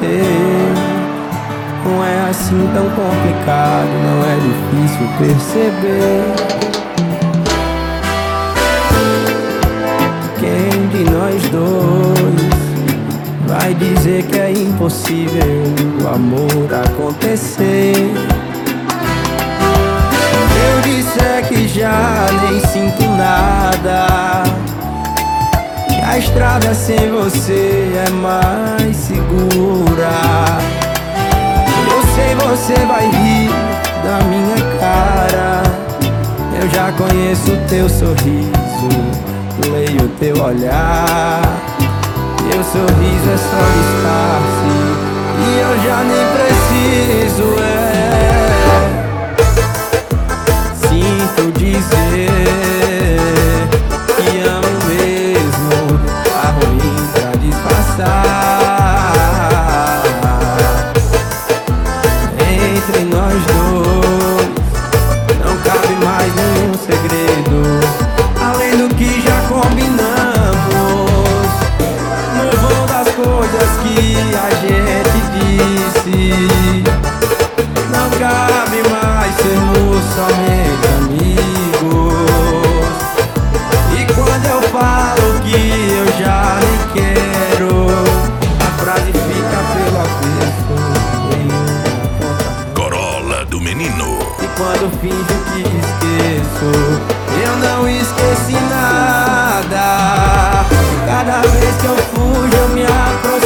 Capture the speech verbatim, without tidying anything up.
você. Não é assim tão complicado, não é difícil perceber. Quem de nós dois vai dizer que é impossível o amor acontecer? Eu disser que já nem sinto nada, que a estrada sem você é mais segura. Eu sei, você vai rir da minha cara. Eu já conheço teu sorriso, leio teu olhar. Teu sorriso é só disfarce e eu já nem preciso, é. Sinto dizer que amo mesmo, tá ruim pra disfarçar. Entre nós dois não cabe mais nenhum segredo, além do que já combinamos no vão das coisas que a gente disse. Não cabe mais sermos somente amigos. E quando eu falo que eu já nem quero, a frase fica pelo avesso em uma ponta. Corolla do Menino. E quando finjo que esqueço, eu não esqueci nada. Cada vez que eu fujo eu me aproximo.